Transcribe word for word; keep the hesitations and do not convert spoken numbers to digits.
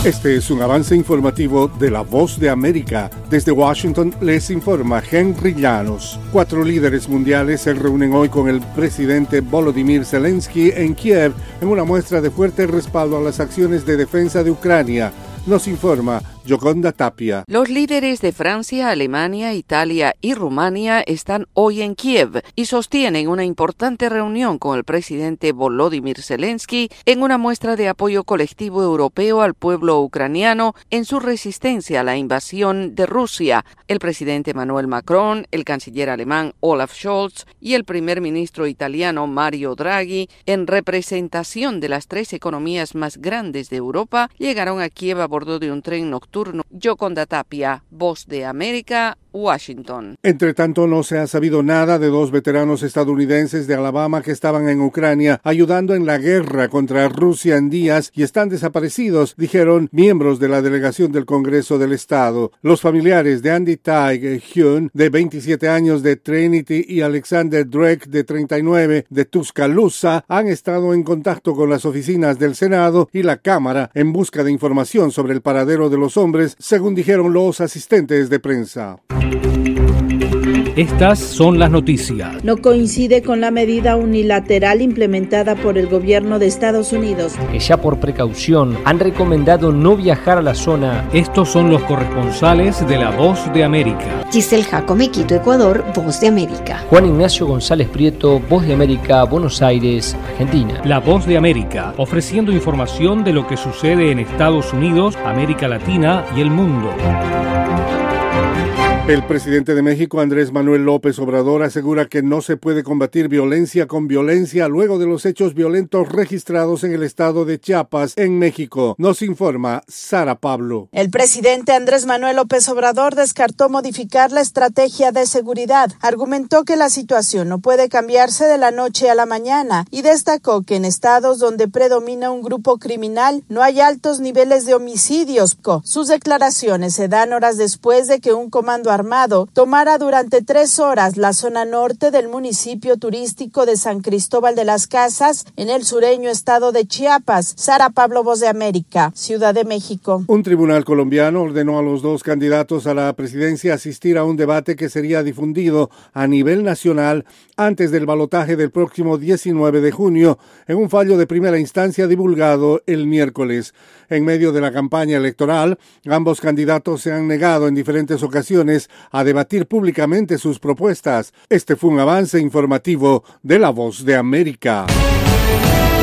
Este es un avance informativo de La Voz de América. Desde Washington les informa Henry Llanos. Cuatro líderes mundiales se reúnen hoy con el presidente Volodymyr Zelensky en Kiev en una muestra de fuerte respaldo a las acciones de defensa de Ucrania. Nos informa Yoconda Tapia. Los líderes de Francia, Alemania, Italia y Rumania están hoy en Kiev y sostienen una importante reunión con el presidente Volodymyr Zelensky en una muestra de apoyo colectivo europeo al pueblo ucraniano en su resistencia a la invasión de Rusia. El presidente Emmanuel Macron, el canciller alemán Olaf Scholz y el primer ministro italiano Mario Draghi, en representación de las tres economías más grandes de Europa, llegaron a Kiev a bordo de un tren nocturno. Yoconda Tapia, Voz de América, Washington. Entre tanto, no se ha sabido nada de dos veteranos estadounidenses de Alabama que estaban en Ucrania ayudando en la guerra contra Rusia en días y están desaparecidos, dijeron miembros de la delegación del Congreso del Estado. Los familiares de Andy Taig Hyun, de veintisiete años, de Trinity, y Alexander Drake, de treinta y nueve, de Tuscaloosa, han estado en contacto con las oficinas del Senado y la Cámara en busca de información sobre el paradero de los hombres, según dijeron los asistentes de prensa. Estas son las noticias. No coincide con la medida unilateral implementada por el gobierno de Estados Unidos, que ya por precaución han recomendado no viajar a la zona. Estos son los corresponsales de La Voz de América. Giselle Jacome, Quito, Ecuador, Voz de América. Juan Ignacio González Prieto, Voz de América, Buenos Aires, Argentina. La Voz de América, ofreciendo información de lo que sucede en Estados Unidos, América Latina y el mundo. El presidente de México, Andrés Manuel López Obrador, asegura que no se puede combatir violencia con violencia luego de los hechos violentos registrados en el estado de Chiapas, en México. Nos informa Sara Pablo. El presidente Andrés Manuel López Obrador descartó modificar la estrategia de seguridad. Argumentó que la situación no puede cambiarse de la noche a la mañana y destacó que en estados donde predomina un grupo criminal no hay altos niveles de homicidios. Sus declaraciones se dan horas después de que un comando armado tomara durante tres horas la zona norte del municipio turístico de San Cristóbal de las Casas, en el sureño estado de Chiapas. Sara Pablo, Voz de América, Ciudad de México. Un tribunal colombiano ordenó a los dos candidatos a la presidencia asistir a un debate que sería difundido a nivel nacional antes del balotaje del próximo diecinueve de junio, en un fallo de primera instancia divulgado el miércoles. En medio de la campaña electoral, ambos candidatos se han negado en diferentes ocasiones a debatir públicamente sus propuestas. Este fue un avance informativo de La Voz de América.